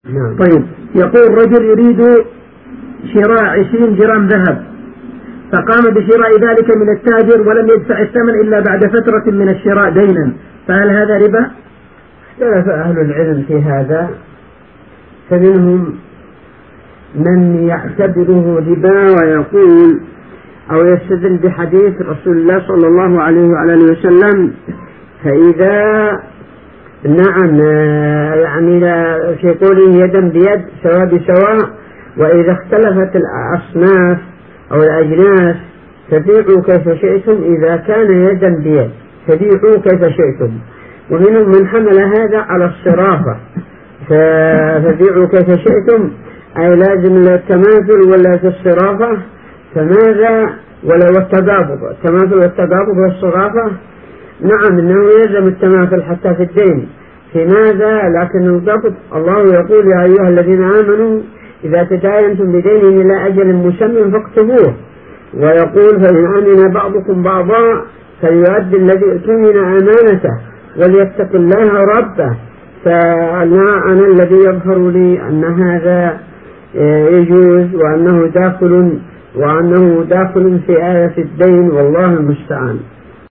طيب، يقول رجل يريد شراء 20 جرام ذهب، فقام بشراء ذلك من التاجر ولم يدفع الثمن إلا بعد فترة من الشراء دينا، فهل هذا ربا؟ اختلف أهل العلم في هذا، فمنهم من يعتبره ربا ويقول أو يستدل بحديث رسول الله صلى الله عليه وعلى آله وسلم، فإذا نعم يعني في قوله يدا بيد سواء بسواء، وإذا اختلفت الأصناف أو الأجناس فبيعوا كيف شئتم، إذا كان يدا بيد فبيعوا كيف شئتم. ومنهم من حمل هذا على الصرافة، فبيعوا كيف شئتم أي لازم التماثل ولا في الصرافة، فماذا ولو التضابط، التماثل والتضابط والصرافة نعم إنه يلزم التماثل حتى في الدين، في ماذا؟ لكن الضبط الله يقول يا أيها الذين آمنوا إذا تداينتم بدين إلى أجل مسمى فاكتبوه، ويقول فإن آمن بعضكم بعضا فليؤدي الذي اؤتمن أمانته وليتق الله ربه. فأنا الذي يظهر لي أن هذا يجوز وأنه داخل في آية الدين، والله المستعان.